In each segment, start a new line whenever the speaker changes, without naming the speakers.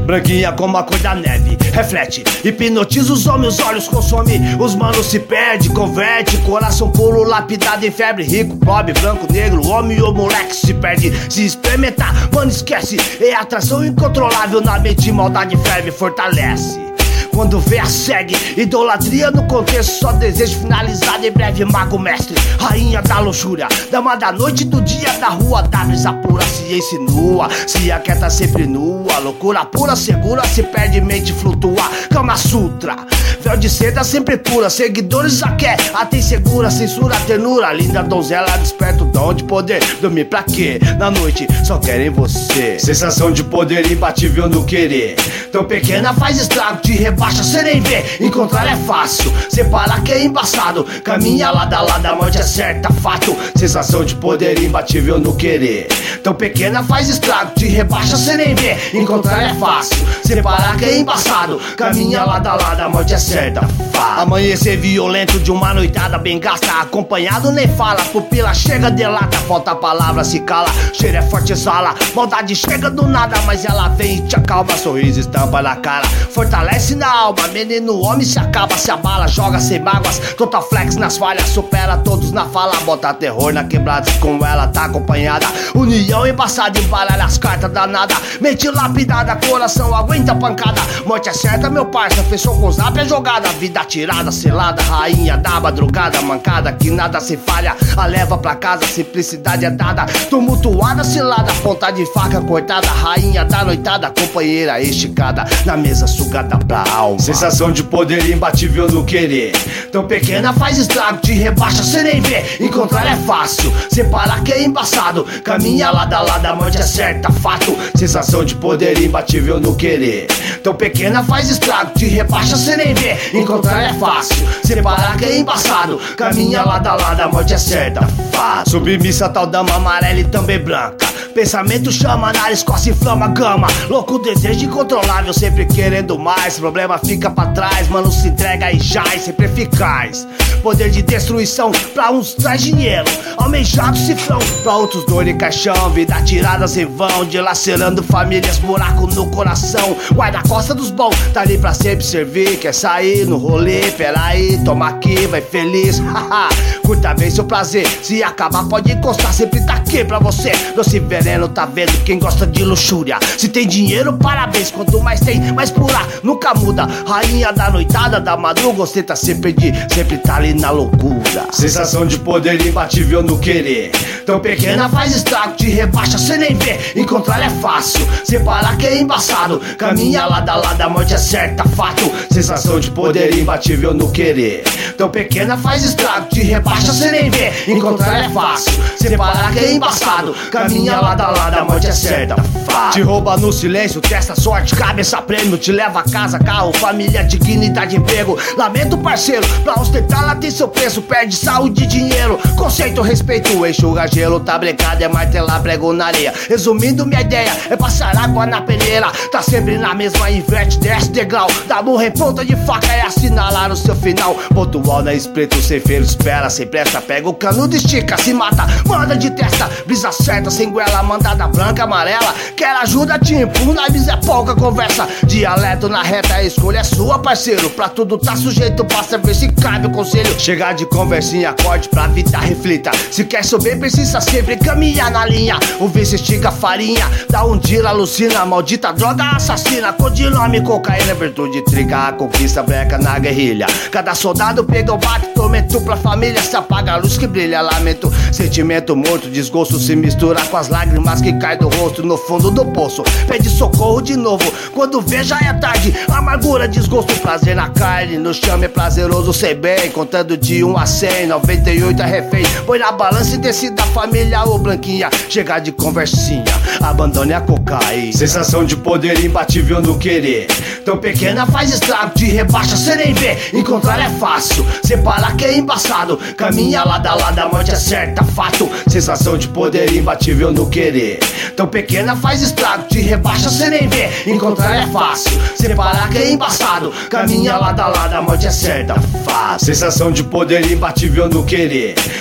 Branquinha como a cor da neve, reflete, hipnotiza os homens, os olhos consome. Os manos se perde, converte, coração puro, lapidado em febre. Rico, pobre, branco, negro, homem ou moleque se perde. Se experimentar, mano, esquece. É atração incontrolável na mente, maldade ferve, fortalece. Quando vê a segue, idolatria no contexto, só desejo finalizado em breve. Mago mestre, rainha da luxúria, dama da noite, do dia, da rua, da brisa pura, se insinua, se aquieta sempre nua, loucura pura, segura, se perde, mente flutua. Kama Sutra, véu de seda sempre pura, seguidores já quer, até insegura, censura, ternura, linda donzela, desperta o dom de poder. Dormir pra quê? Na noite só querem você. Sensação de poder imbatível no querer, tão pequena faz estrago, te rebaixa, cê nem vê. Encontrar é fácil, separar que é embaçado. Caminha lado a lado, a morte é certa, fato. Sensação de poder imbatível no querer, tão pequena faz estrago, te rebaixa, cê nem vê. Encontrar é fácil, separar que é embaçado. Caminha lado a lado, a morte é certa, fato. Amanhecer violento de uma noitada bem gasta, acompanhado nem fala, pupila chega delata, falta a palavra, se cala. Cheiro é forte, exala, maldade chega do nada, mas ela vem e te acalma, sorriso estampa na cara, fortalece na alma, menino homem se acaba, se abala, joga sem mágoas, total flex nas falhas, supera todos na fala, bota terror na quebrada, como ela tá acompanhada, união embaçada, embaralha as cartas danada, mente lapidada, coração aguenta pancada, morte é certa meu parça, fechou com zap é jogada, vida tirada, selada, rainha da madrugada, mancada, que nada se falha, a leva pra casa, simplicidade é dada, tumultuada, cilada, ponta de faca cortada, rainha da noitada, companheira esticada, na mesa sugada pra alma. Sensação de poder imbatível no querer, tão pequena faz estrago, te rebaixa, cê nem vê. Encontrar é fácil, separar que é embaçado. Caminha lado a lado, a morte é certa, fato. Sensação de poder imbatível no querer, tão pequena faz estrago, te rebaixa, cê nem vê. Encontrar é fácil, separar que é embaçado. Caminha lado a lado, a morte é certa, fato. Submissa tal dama amarela e também branca, pensamento chama, nariz coça, inflama, gama. Louco desejo incontrolável, sempre querendo mais. Problema fica pra trás, mano se entrega e jaz, sempre eficaz. Poder de destruição, pra uns traz dinheiro, almejado cifrão, pra outros dor e caixão. Vida tiradas em vão, dilacerando famílias, buraco no coração. Guarda-costa dos bons, tá ali pra sempre servir. Quer sair no rolê, peraí, toma aqui, vai feliz. Curta bem seu prazer, se acabar pode encostar, sempre tá aqui pra você. Doce veneno, tá vendo quem gosta de luxúria. Se tem dinheiro, parabéns, quanto mais tem, mais pura, nunca muda. Rainha da noitada, da madruga, você tá sempre tá ali na loucura. Sensação de poder imbatível no querer, tão pequena faz estrago, te rebaixa, cê nem vê. Encontrar é fácil, separar que é embaçado. Caminha lado a lado, a morte é certa, fato. Sensação de poder imbatível no querer, tão pequena faz estrago, te rebaixa, cê nem vê. Encontrar é fácil, separar que é embaçado. Caminha lado a lado, a morte é certa, fato. Te rouba no silêncio, testa sorte, cabeça prêmio. Te leva a casa, carro, família, dignidade, emprego. Lamento parceiro, pra ostentar lá tem seu preço. Perde saúde e dinheiro, conceito, respeito, enxuga gelo, tá brecado, é martelar prego na areia. Resumindo minha ideia, é passar água na peneira. Tá sempre na mesma, inverte, desce degrau. Dá burra em ponta de faca, é assinalar o seu final. Pontual na espreito, sem feiro, espera, sem pressa. Pega o canudo, estica, se mata, manda de testa. Brisa certa, sem goela, mandada branca, amarela. Quer ajuda, te empurra, avisa é pouca conversa. Dialeto na reta, a escolha é sua, parceiro. Pra tudo tá sujeito, basta ver se cabe o conselho. Chegar de conversinha, acorde pra vida, reflita. Se quer subir, precisa sempre caminhar na linha. O vício estiga farinha, dá um tiro, alucina. Maldita droga assassina, codinome, cocaína, virtude, triga, a conquista, breca na guerrilha. Cada soldado pega o bate, tormento pra família. Se apaga a luz que brilha, lamento, sentimento morto. Desgosto se mistura com as lágrimas que caem do rosto. No fundo do poço, pede socorro de novo. Quando vê já é tarde, amargura, desgosto, prazer na carne. No chão é prazeroso ser bem, contando de 1 a 100, 98 é refém. Põe na balança e decida a família ou branquinha. Chegar de conversinha, abandone a cocaína. Sensação de poder imbatível no querer, tão pequena faz estrago, te rebaixa, cê nem vê. Encontrar é fácil, separar que é embaçado. Caminha lado a lado, a morte é certa, fato. Sensação de poder imbatível no querer, tão pequena faz estrago, te rebaixa, cê nem vê. Encontrar é fácil, separar que é embaçado. Caminha lado a lado, a morte é certa, fato. Sensação de poder imbatível no querer,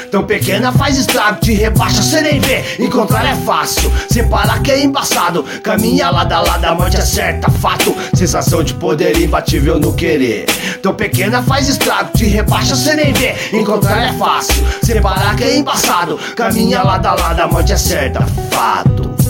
Tão pequena faz estrago, te rebaixa, cê nem vê. Encontrar é fácil, separar que é embaçado. Caminha lado a lado, a morte é certa, fato. Sensação de poder imbatível no querer. Tão pequena faz estrago, te rebaixa, cê nem vê. Encontrar é fácil, separar que é embaçado. Caminha lado a lado, a morte é certa, fato.